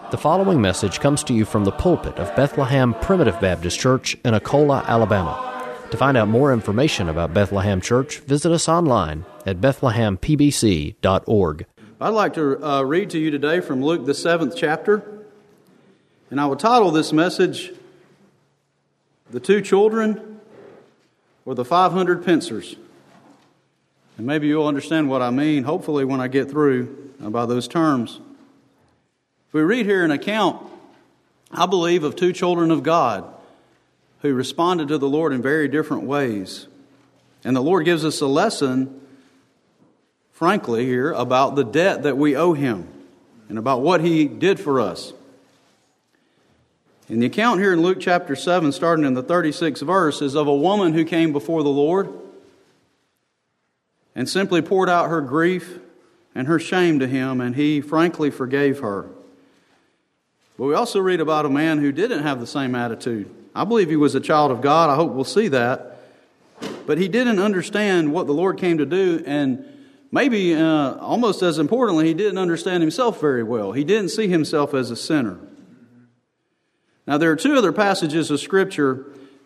The following message comes to you from the pulpit of Bethlehem Primitive Baptist Church in Akola, Alabama. To find out more information about Bethlehem Church, visit us online at bethlehempbc.org. I'd like to read to you today from Luke, the 7th chapter, and I will title this message, The Two Children or the 500 Pincers. And maybe you'll understand what I mean, hopefully, when I get through by those terms. If we read here an account, I believe, of two children of God who responded to the Lord in very different ways. And the Lord gives us a lesson, frankly, here about the debt that we owe Him and about what He did for us. And the account here in Luke chapter 7, starting in the 36th verse, is of a woman who came before the Lord and simply poured out her grief and her shame to Him, and He frankly forgave her. But we also read about a man who didn't have the same attitude. I believe he was a child of God. I hope we'll see that. But he didn't understand what the Lord came to do, and maybe almost as importantly, he didn't understand himself very well. He didn't see himself as a sinner. Now, there are two other passages of Scripture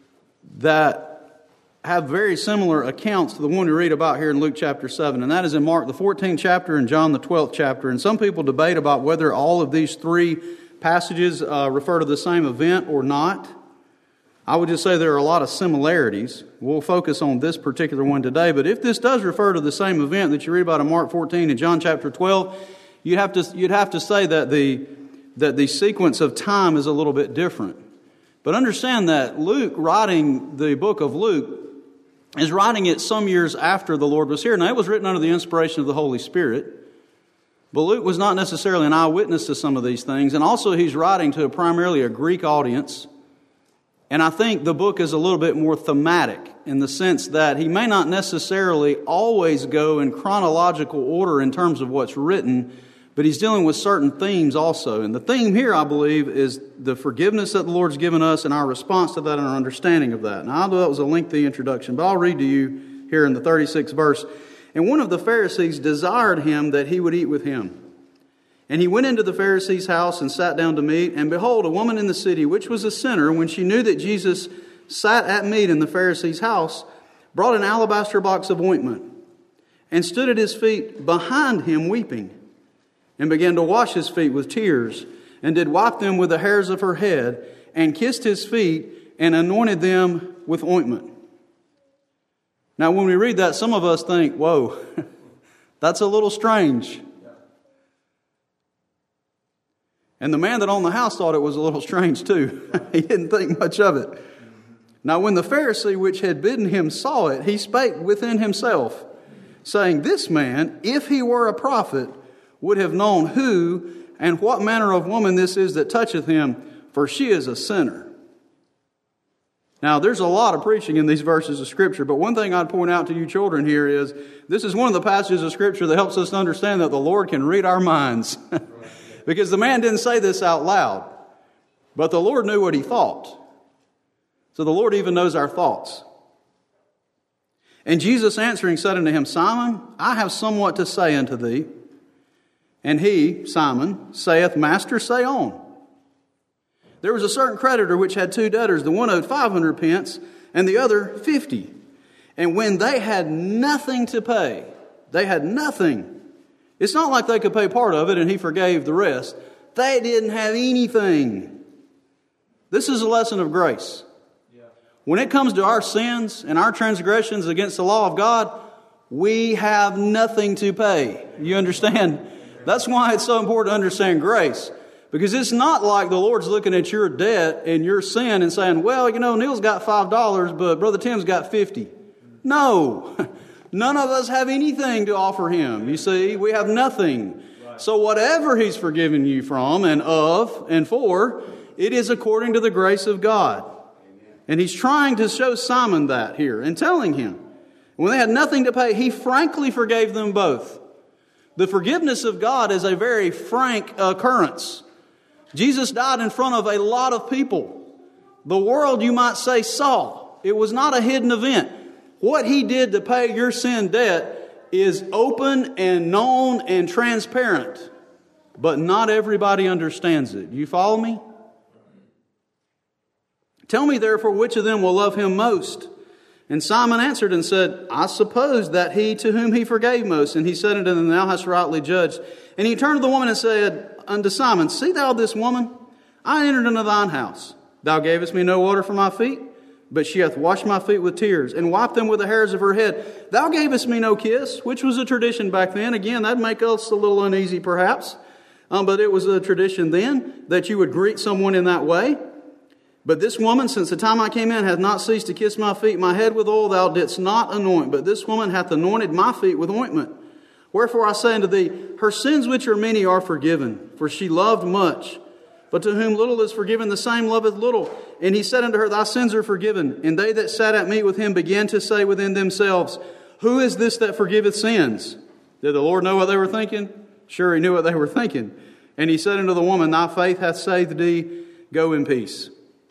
that have very similar accounts to the one we read about here in Luke chapter 7, and that is in Mark the 14th chapter and John the 12th chapter. And some people debate about whether all of these three passages refer to the same event or not. I would just say there are a lot of similarities. We'll focus on this particular one today. But if this does refer to the same event that you read about in Mark 14 and John chapter 12, you'd have to say that the sequence of time is a little bit different. But understand that Luke, writing the book of Luke, is writing it some years after the Lord was here. Now, it was written under the inspiration of the Holy Spirit. But Luke was not necessarily an eyewitness to some of these things. And also he's writing to primarily a Greek audience. And I think the book is a little bit more thematic in the sense that he may not necessarily always go in chronological order in terms of what's written, but he's dealing with certain themes also. And the theme here, I believe, is the forgiveness that the Lord's given us and our response to that and our understanding of that. Now, I know that was a lengthy introduction, but I'll read to you here in the 36th verse. And one of the Pharisees desired him that he would eat with him. And he went into the Pharisee's house and sat down to meat. And behold, a woman in the city, which was a sinner, when she knew that Jesus sat at meat in the Pharisee's house, brought an alabaster box of ointment, and stood at his feet behind him weeping, and began to wash his feet with tears, and did wipe them with the hairs of her head, and kissed his feet, and anointed them with ointment. Now, when we read that, some of us think, whoa, that's a little strange. And the man that owned the house thought it was a little strange too. He didn't think much of it. Now, when the Pharisee which had bidden him saw it, he spake within himself, saying, this man, if he were a prophet, would have known who and what manner of woman this is that toucheth him, for she is a sinner. Now, there's a lot of preaching in these verses of Scripture, but one thing I'd point out to you children here is this is one of the passages of Scripture that helps us to understand that the Lord can read our minds. Because the man didn't say this out loud, but the Lord knew what he thought. So the Lord even knows our thoughts. And Jesus answering said unto him, Simon, I have somewhat to say unto thee. And he, Simon, saith, Master, say on. There was a certain creditor which had two debtors. The one owed 500 pence and the other 50. And when they had nothing to pay, they had nothing. It's not like they could pay part of it and he forgave the rest. They didn't have anything. This is a lesson of grace. When it comes to our sins and our transgressions against the law of God, we have nothing to pay. You understand? That's why it's so important to understand grace. Because it's not like the Lord's looking at your debt and your sin and saying, well, you know, Neil's got $5, but Brother Tim's got 50. No. None of us have anything to offer him. You see, we have nothing. So whatever he's forgiven you from and of and for, it is according to the grace of God. And he's trying to show Simon that here and telling him. When they had nothing to pay, he frankly forgave them both. The forgiveness of God is a very frank occurrence. Jesus died in front of a lot of people. The world, you might say, saw. It was not a hidden event. What he did to pay your sin debt is open and known and transparent. but not everybody understands it. You follow me? Tell me therefore which of them will love him most. And Simon answered and said, I suppose that he to whom he forgave most. And he said unto them, Thou hast rightly judged. And he turned to the woman and said unto Simon, See thou this woman? I entered into thine house. Thou gavest me no water for my feet, but she hath washed my feet with tears, and wiped them with the hairs of her head. Thou gavest me no kiss, which was a tradition back then. Again, that'd make us a little uneasy perhaps. But it was a tradition then that you would greet someone in that way. But this woman, since the time I came in, hath not ceased to kiss my feet. My head with oil thou didst not anoint, but this woman hath anointed my feet with ointment. Wherefore I say unto thee, her sins which are many are forgiven, for she loved much. But to whom little is forgiven, the same loveth little. And he said unto her, Thy sins are forgiven. And they that sat at meat with him began to say within themselves, Who is this that forgiveth sins? Did the Lord know what they were thinking? Sure, he knew what they were thinking. And he said unto the woman, Thy faith hath saved thee. Go in peace.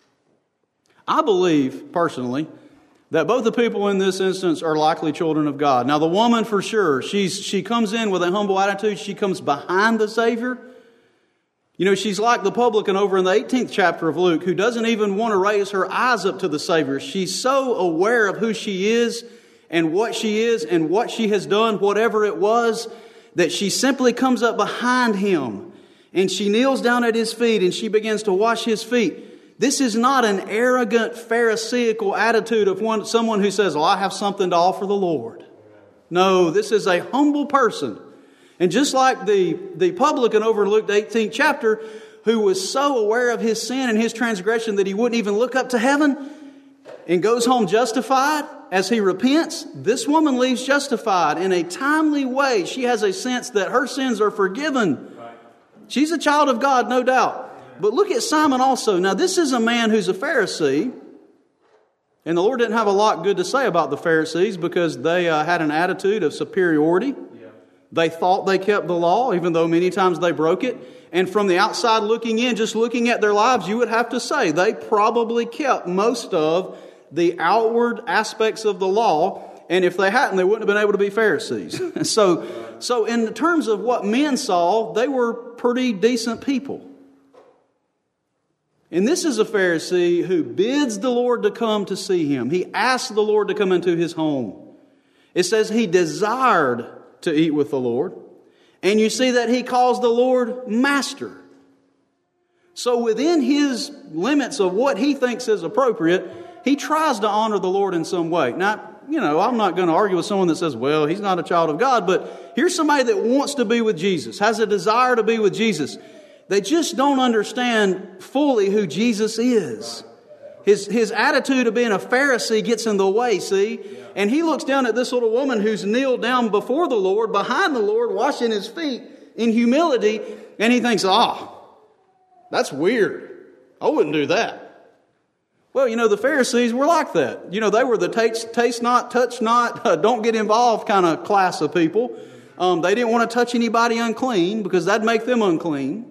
I believe, personally, that both the people in this instance are likely children of God. Now, the woman, for sure, she comes in with a humble attitude. She comes behind the Savior. You know, she's like the publican over in the 18th chapter of Luke, who doesn't even want to raise her eyes up to the Savior. She's so aware of who she is and what she has done, whatever it was, that she simply comes up behind him and she kneels down at his feet and she begins to wash his feet. This is not an arrogant, pharisaical attitude of someone who says, I have something to offer the Lord. No, this is a humble person. And just like the publican over in Luke the 18th chapter, who was so aware of his sin and his transgression that he wouldn't even look up to heaven and goes home justified as he repents, this woman leaves justified in a timely way. She has a sense that her sins are forgiven. She's a child of God, no doubt. But look at Simon also. Now, this is a man who's a Pharisee. And the Lord didn't have a lot good to say about the Pharisees because they had an attitude of superiority. Yeah. They thought they kept the law, even though many times they broke it. And from the outside looking in, just looking at their lives, you would have to say they probably kept most of the outward aspects of the law. And if they hadn't, they wouldn't have been able to be Pharisees. So in terms of what men saw, they were pretty decent people. And this is a Pharisee who bids the Lord to come to see him. He asked the Lord to come into his home. It says he desired to eat with the Lord. And you see that he calls the Lord Master. So within his limits of what he thinks is appropriate, he tries to honor the Lord in some way. Now, I'm not going to argue with someone that says, well, he's not a child of God. But here's somebody that wants to be with Jesus, has a desire to be with Jesus. They just don't understand fully who Jesus is. His attitude of being a Pharisee gets in the way, see? And he looks down at this little woman who's kneeled down before the Lord, behind the Lord, washing his feet in humility. And he thinks, that's weird. I wouldn't do that. Well, the Pharisees were like that. They were the taste not, touch not, don't get involved kind of class of people. They didn't want to touch anybody unclean because that'd make them unclean.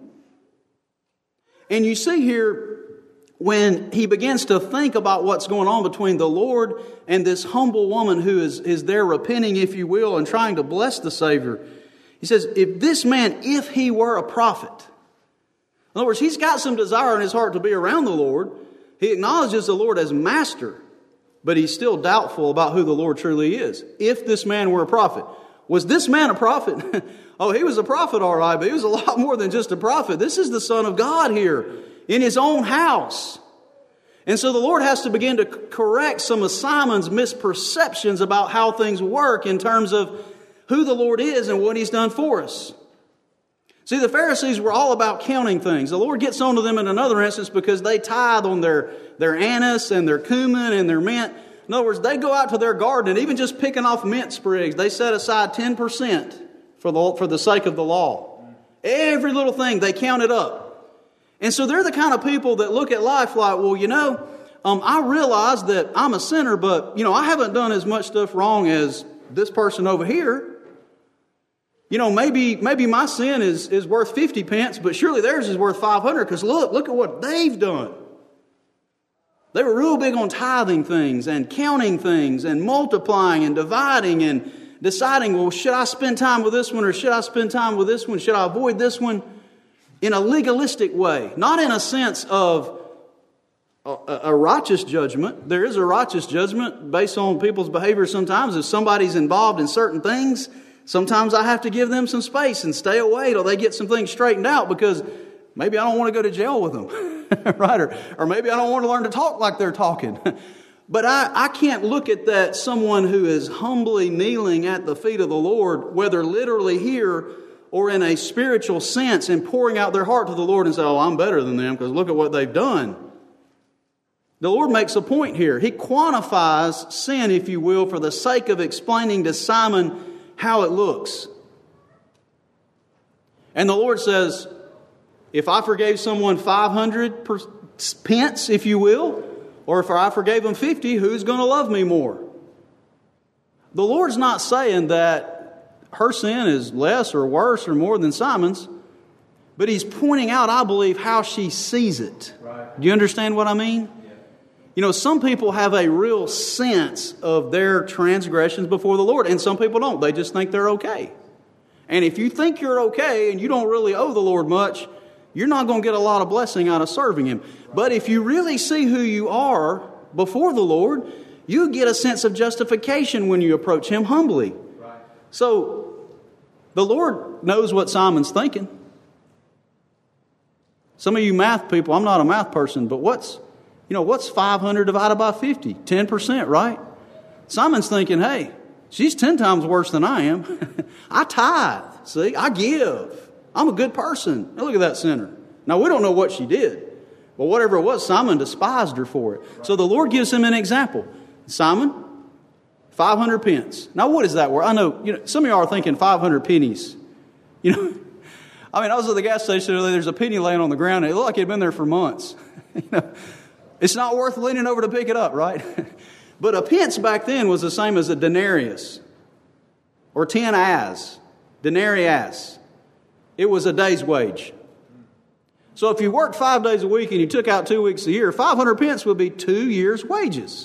And you see here, when he begins to think about what's going on between the Lord and this humble woman who is there repenting, if you will, and trying to bless the Savior, he says, if this man, if he were a prophet, in other words, he's got some desire in his heart to be around the Lord. He acknowledges the Lord as master, but he's still doubtful about who the Lord truly is. If this man were a prophet. Was this man a prophet? He was a prophet, all right, but he was a lot more than just a prophet. This is the Son of God here in his own house. And so the Lord has to begin to correct some of Simon's misperceptions about how things work in terms of who the Lord is and what he's done for us. See, the Pharisees were all about counting things. The Lord gets onto them in another instance because they tithe on their anise and their cumin and their mint. In other words, they go out to their garden and even just picking off mint sprigs, they set aside 10% for the sake of the law. Every little thing, they count it up. And so they're the kind of people that look at life like, I realize that I'm a sinner, but, I haven't done as much stuff wrong as this person over here. Maybe my sin is worth 50 pence, but surely theirs is worth 500 because look at what they've done. They were real big on tithing things and counting things and multiplying and dividing and deciding, should I spend time with this one or should I spend time with this one? Should I avoid this one? in a legalistic way, not in a sense of a righteous judgment. There is a righteous judgment based on people's behavior sometimes. If somebody's involved in certain things, sometimes I have to give them some space and stay away till they get some things straightened out, because maybe I don't want to go to jail with them, right? Or maybe I don't want to learn to talk like they're talking. But I can't look at that someone who is humbly kneeling at the feet of the Lord, whether literally here or in a spiritual sense, and pouring out their heart to the Lord and say, oh, I'm better than them because look at what they've done. The Lord makes a point here. He quantifies sin, if you will, for the sake of explaining to Simon how it looks. And the Lord says, if I forgave someone 500 pence, if you will, or if I forgave them 50, who's going to love me more? The Lord's not saying that her sin is less or worse or more than Simon's, but He's pointing out, I believe, how she sees it. Right. Do you understand what I mean? You know, some people have a real sense of their transgressions before the Lord, and some people don't. They just think they're okay. And if you think you're okay and you don't really owe the Lord much, you're not going to get a lot of blessing out of serving Him. But if you really see who you are before the Lord, you get a sense of justification when you approach Him humbly. So the Lord knows what Simon's thinking. Some of you math people, I'm not a math person, but what's 500 divided by 50? 10%, right? Simon's thinking, hey, she's 10 times worse than I am. I tithe, see, I give. I'm a good person. Now look at that sinner. Now we don't know what she did, but whatever it was, Simon despised her for it. So the Lord gives him an example. Simon, 500 pence. Now what is that word? I know, some of y'all are thinking 500 pennies. I was at the gas station earlier. There's a penny laying on the ground, and it looked like it had been there for months. It's not worth leaning over to pick it up, right? But a pence back then was the same as a denarius, or 10 as, denarius. It was a day's wage. So if you worked 5 days a week and you took out 2 weeks a year, 500 pence would be 2 years' wages.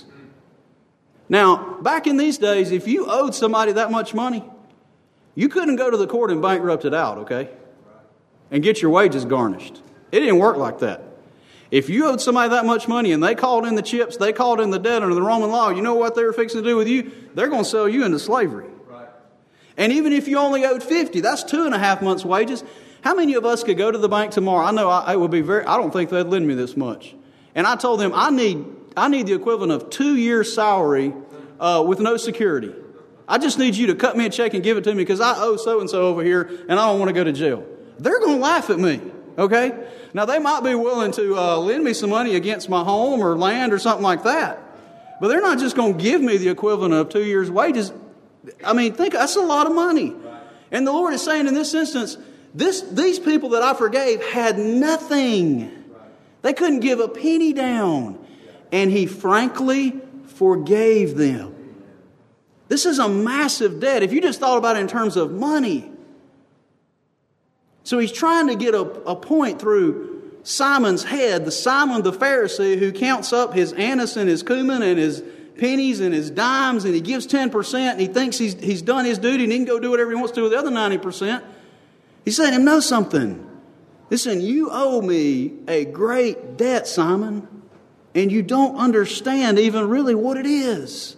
Now, back in these days, if you owed somebody that much money, you couldn't go to the court and bankrupt it out, okay? And get your wages garnished. It didn't work like that. If you owed somebody that much money and they called in the chips, they called in the debt under the Roman law, you know what they were fixing to do with you? They're going to sell you into slavery. Right. And even if you only owed 50, that's 2.5 months' wages. How many of us could go to the bank tomorrow? I know it would be I don't think they'd lend me this much. And I told them, I need the equivalent of 2 years' salary with no security. I just need you to cut me a check and give it to me because I owe so-and-so over here and I don't want to go to jail. They're going to laugh at me, okay? Now, they might be willing to lend me some money against my home or land or something like that. But they're not just going to give me the equivalent of 2 years' wages. Think that's a lot of money. And the Lord is saying in this instance, these people that I forgave had nothing. They couldn't give a penny down. And He frankly forgave them. This is a massive debt. If you just thought about it in terms of money. So He's trying to get a point through Simon's head, the Simon the Pharisee who counts up his anise and his cumin and his pennies and his dimes, and he gives 10%, and he thinks he's done his duty and he can go do whatever he wants to do with the other 90%. He's letting him know something. Listen, you owe me a great debt, Simon, and you don't understand even really what it is.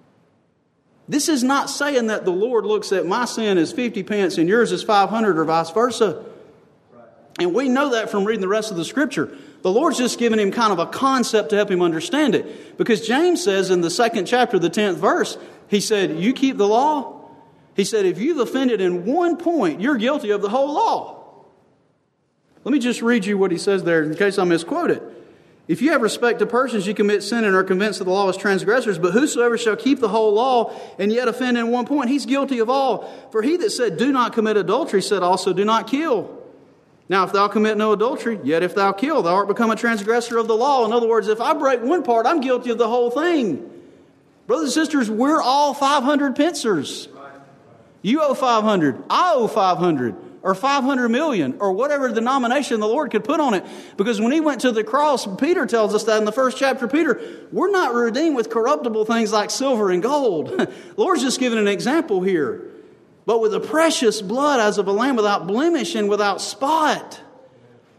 This is not saying that the Lord looks at my sin as 50 pence and yours as 500 or vice versa. And we know that from reading the rest of the Scripture. The Lord's just giving him kind of a concept to help him understand it. Because James says in the 2nd chapter, the 10th verse, he said, you keep the law. He said, if you've offended in one point, you're guilty of the whole law. Let me just read you what he says there in case I misquote it. If you have respect to persons, you commit sin and are convinced that the law is transgressors. But whosoever shall keep the whole law and yet offend in one point, he's guilty of all. For he that said, do not commit adultery, said also, do not kill. Now, if thou commit no adultery, yet if thou kill, thou art become a transgressor of the law. In other words, if I break one part, I'm guilty of the whole thing. Brothers and sisters, we're all 500 pencers. You owe 500. I owe 500. Or 500 million, or whatever denomination the Lord could put on it. Because when He went to the cross, Peter tells us that in the 1st chapter of Peter, we're not redeemed with corruptible things like silver and gold. The Lord's just giving an example here. But with the precious blood as of a lamb without blemish and without spot.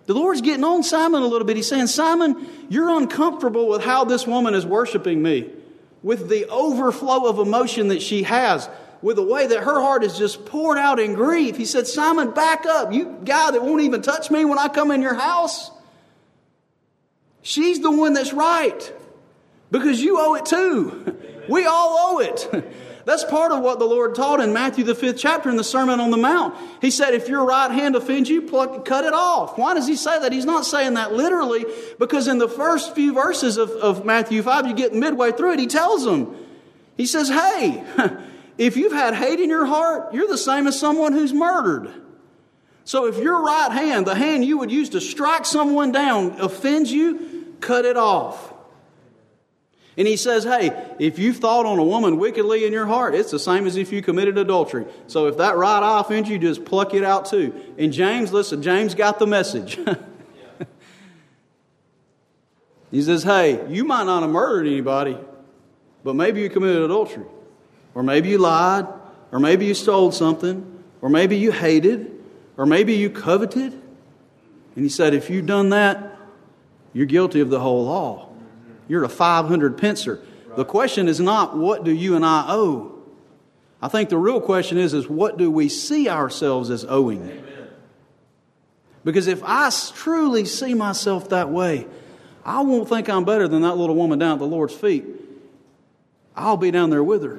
The Lord's getting on Simon a little bit. He's saying, Simon, you're uncomfortable with how this woman is worshiping me, with the overflow of emotion that she has, with the way that her heart is just poured out in grief. He said, Simon, back up. You guy that won't even touch me when I come in your house. She's the one that's right, because you owe it too. We all owe it. That's part of what the Lord taught in Matthew the 5th chapter in the Sermon on the Mount. He said, if your right hand offends you, cut it off. Why does he say that? He's not saying that literally, because in the first few verses of Matthew 5, you get midway through it, he tells them, he says, hey, if you've had hate in your heart, you're the same as someone who's murdered. So if your right hand, the hand you would use to strike someone down, offends you, cut it off. And he says, hey, if you've thought on a woman wickedly in your heart, it's the same as if you committed adultery. So if that right eye offends you, just pluck it out too. And James, listen, James got the message. He says, hey, you might not have murdered anybody, but maybe you committed adultery. Or maybe you lied. Or maybe you stole something. Or maybe you hated. Or maybe you coveted. And he said, if you've done that, you're guilty of the whole law. You're a 500 pencer. The question is not, what do you and I owe? I think the real question is what do we see ourselves as owing? Amen. Because if I truly see myself that way, I won't think I'm better than that little woman down at the Lord's feet. I'll be down there with her.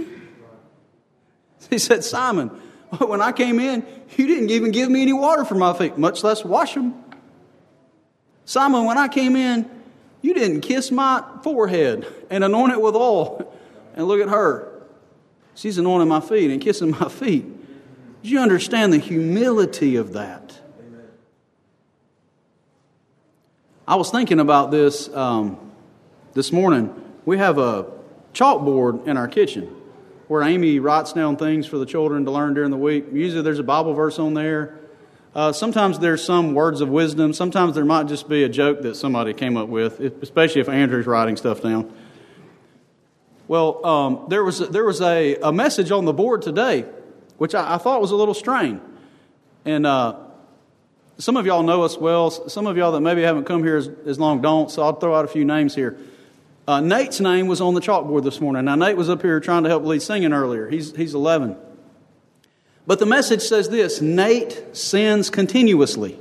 He said, Simon, when I came in, you didn't even give me any water for my feet, much less wash them. Simon, when I came in, you didn't kiss my forehead and anoint it with oil. And look at her. She's anointing my feet and kissing my feet. Do you understand the humility of that? Amen. I was thinking about this this morning. We have a chalkboard in our kitchen where Amy writes down things for the children to learn during the week. Usually there's a Bible verse on there. Sometimes there's some words of wisdom. Sometimes there might just be a joke that somebody came up with, especially if Andrew's writing stuff down. Well, there was a message on the board today, which I thought was a little strange. And some of y'all know us well. Some of y'all that maybe haven't come here as long don't, so I'll throw out a few names here. Nate's name was on the chalkboard this morning. Now, Nate was up here trying to help lead singing earlier. He's 11. But the message says this: Nate sins continuously.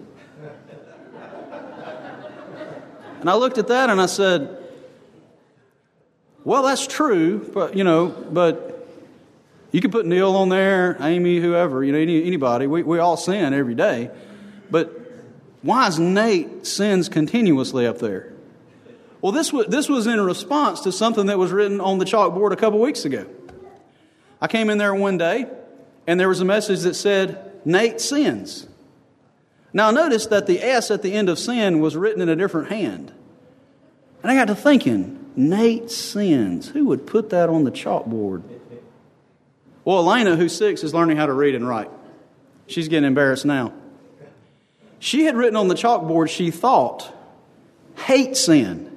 And I looked at that and I said, well, that's true, but you could put Neil on there, Amy, whoever, anybody. We all sin every day. But why is Nate sins continuously up there? Well, this was in response to something that was written on the chalkboard a couple weeks ago. I came in there one day, and there was a message that said, Nate sins. Now, notice that the S at the end of sin was written in a different hand. And I got to thinking, Nate sins. Who would put that on the chalkboard? Well, Elena, who's 6, is learning how to read and write. She's getting embarrassed now. She had written on the chalkboard, she thought, hate sin.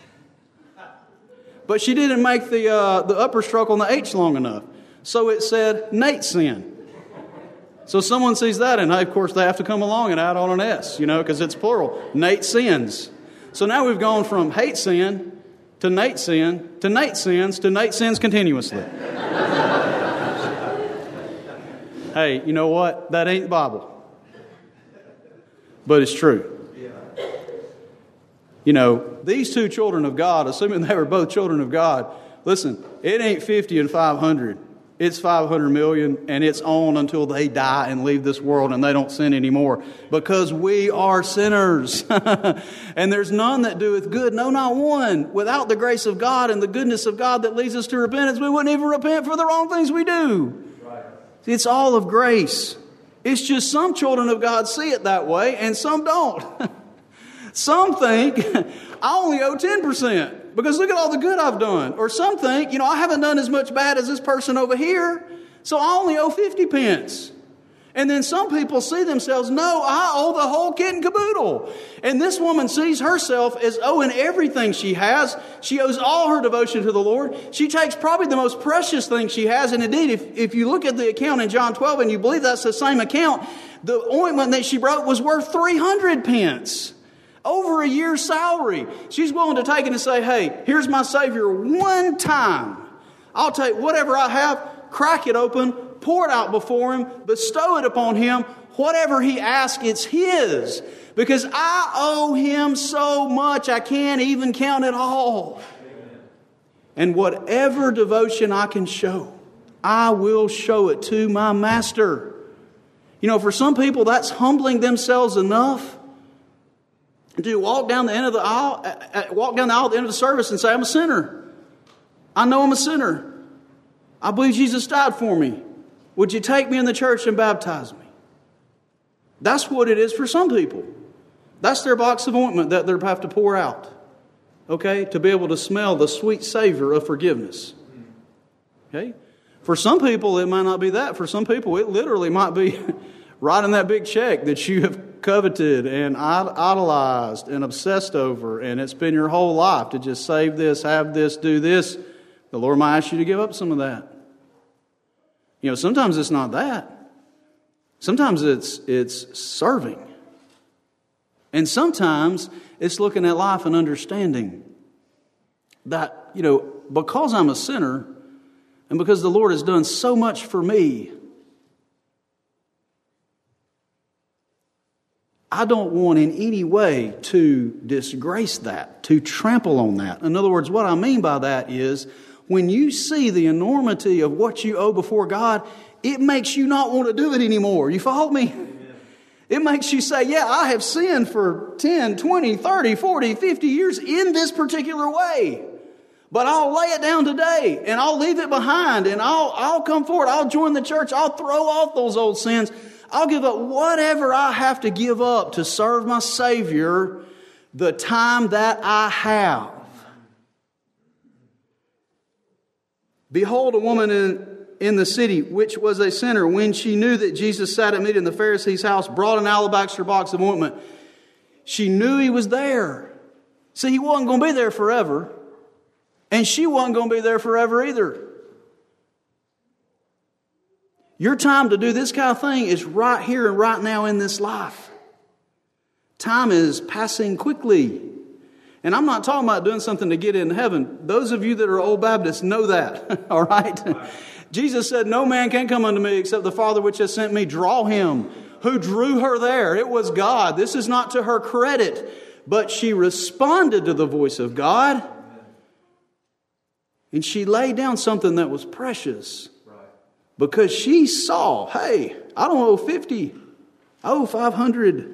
But she didn't make the upper stroke on the H long enough. So it said, Nate sin. So someone sees that, and of course they have to come along and add on an S, because it's plural. Nate sins. So now we've gone from hate sin to Nate sin to Nate sins to Nate sins continuously. Hey, you know what? That ain't the Bible. But it's true. These two children of God, assuming they were both children of God, listen, it ain't 50 and 500. It's 500 million, and it's on until they die and leave this world and they don't sin anymore. Because we are sinners. And there's none that doeth good, no, not one. Without the grace of God and the goodness of God that leads us to repentance, we wouldn't even repent for the wrong things we do. Right. It's all of grace. It's just some children of God see it that way, and some don't. Some think, I only owe 10% because look at all the good I've done. Or some think, I haven't done as much bad as this person over here, so I only owe 50 pence. And then some people see themselves, no, I owe the whole kit and caboodle. And this woman sees herself as owing everything she has. She owes all her devotion to the Lord. She takes probably the most precious thing she has. And indeed, if you look at the account in John 12 and you believe that's the same account, The ointment that she broke was worth 300 pence. Over a year's salary. She's willing to take it and say, hey, here's my Savior one time. I'll take whatever I have, crack it open, pour it out before Him, bestow it upon Him. Whatever He asks, it's His. Because I owe Him so much, I can't even count it all. Amen. And whatever devotion I can show, I will show it to my Master. You know, for some people, that's humbling themselves enough to walk down the end of the aisle, at the end of the service and say, I'm a sinner. I know I'm a sinner. I believe Jesus died for me. Would you take me in the church and baptize me? That's what it is for some people. That's their box of ointment that they have to pour out. Okay? To be able to smell the sweet savor of forgiveness. Okay? For some people, it might not be that. For some people, it literally might be writing that big check that you have coveted and idolized and obsessed over, and it's been your whole life to just save this, have this, do this. The Lord might ask you to give up some of that. You know, sometimes it's not that. Sometimes it's serving. And sometimes it's looking at life and understanding that, you know, because I'm a sinner and because the Lord has done so much for me, I don't want in any way to disgrace that, to trample on that. In other words, what I mean by that is when you see the enormity of what you owe before God, it makes you not want to do it anymore. You follow me? Amen. It makes you say, yeah, I have sinned for 10, 20, 30, 40, 50 years in this particular way. But I'll lay it down today and I'll leave it behind and I'll come forward. I'll join the church. I'll throw off those old sins. I'll give up whatever I have to give up to serve my Savior the time that I have. Behold, a woman in the city, which was a sinner, when she knew that Jesus sat at meat in the Pharisee's house, brought an alabaster box of ointment. She knew He was there. See, He wasn't going to be there forever. And she wasn't going to be there forever either. Your time to do this kind of thing is right here and right now in this life. Time is passing quickly. And I'm not talking about doing something to get in heaven. Those of you that are old Baptists know that. All right? Jesus said, no man can come unto me except the Father which has sent me. Draw him. Who drew her there? It was God. This is not to her credit. But she responded to the voice of God. And she laid down something that was precious. Because she saw, hey, I don't owe 50. I owe 500.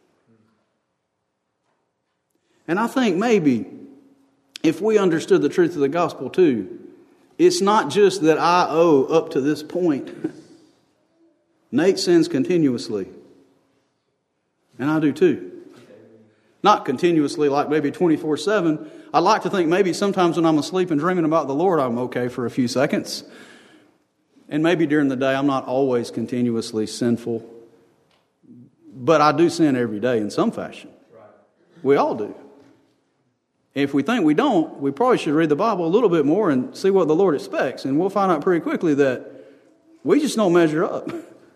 And I think maybe if we understood the truth of the gospel too, it's not just that I owe up to this point. Nate sins continuously. And I do too. Not continuously, like maybe 24/7. I'd like to think maybe sometimes when I'm asleep and dreaming about the Lord, I'm okay for a few seconds. And maybe during the day, I'm not always continuously sinful. But I do sin every day in some fashion. We all do. If we think we don't, we probably should read the Bible a little bit more and see what the Lord expects. And we'll find out pretty quickly that we just don't measure up.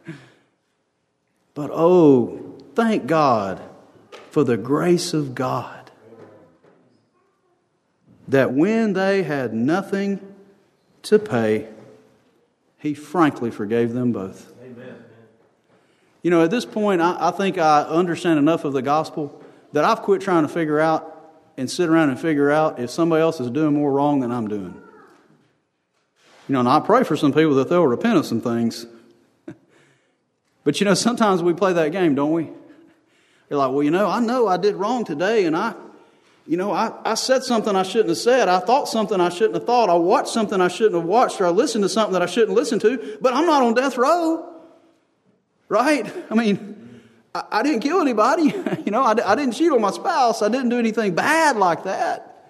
But oh, thank God for the grace of God. That when they had nothing to pay, He frankly forgave them both. Amen. You know, at this point, I think I understand enough of the gospel that I've quit trying to figure out and sit around and figure out if somebody else is doing more wrong than I'm doing. You know, and I pray for some people that they'll repent of some things. But you know, sometimes we play that game, don't we? You're like, well, you know I did wrong today, and I said something I shouldn't have said. I thought something I shouldn't have thought. I watched something I shouldn't have watched, or I listened to something that I shouldn't listen to, but I'm not on death row. Right? I mean, I didn't kill anybody. You know, I didn't cheat on my spouse. I didn't do anything bad like that.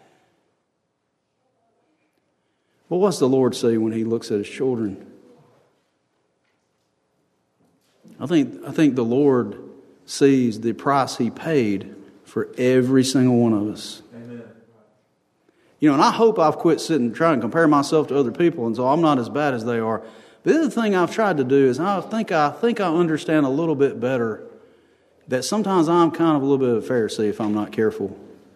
Well, what's the Lord say when He looks at His children? I think the Lord sees the price He paid for every single one of us. Amen. You know, and I hope I've quit sitting trying to compare myself to other people, and so I'm not as bad as they are. The other thing I've tried to do is I think I understand a little bit better that sometimes I'm kind of a little bit of a Pharisee if I'm not careful.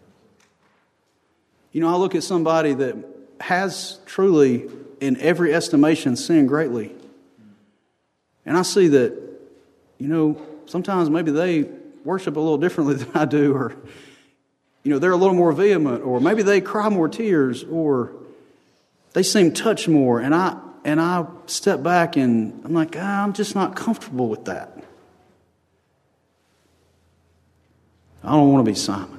You know, I look at somebody that has truly, in every estimation, sinned greatly. And I see that, you know, sometimes maybe they worship a little differently than I do, or, you know, they're a little more vehement, or maybe they cry more tears, or they seem touched more. And I step back and I'm like, I'm just not comfortable with that. I don't want to be Simon.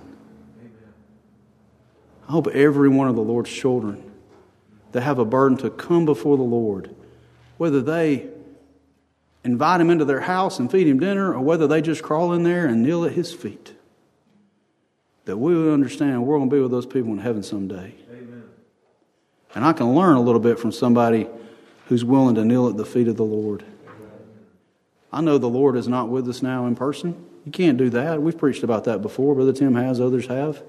I hope every one of the Lord's children that have a burden to come before the Lord, whether they invite Him into their house and feed Him dinner, or whether they just crawl in there and kneel at His feet, that we would understand we're going to be with those people in heaven someday. Amen. And I can learn a little bit from somebody who's willing to kneel at the feet of the Lord. I know the Lord is not with us now in person. You can't do that. We've preached about that before. Brother Tim has, others have.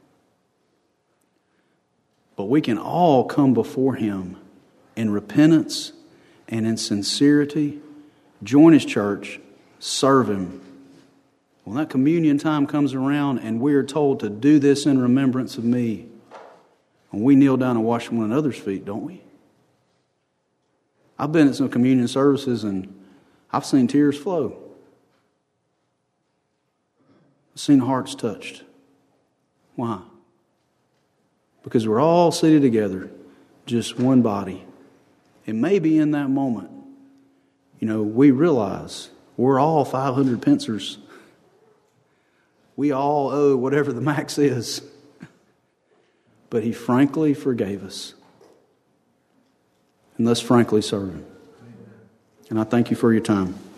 But we can all come before Him in repentance and in sincerity, join His church, serve Him. When that communion time comes around and we are told to do this in remembrance of me, and we kneel down and wash one another's feet, don't we? I've been at some communion services and I've seen tears flow. I've seen hearts touched. Why? Because we're all seated together, just one body. And maybe in that moment, you know, we realize we're all 500 pincers. We all owe whatever the max is. But He frankly forgave us. And let's frankly serve Him. And I thank you for your time.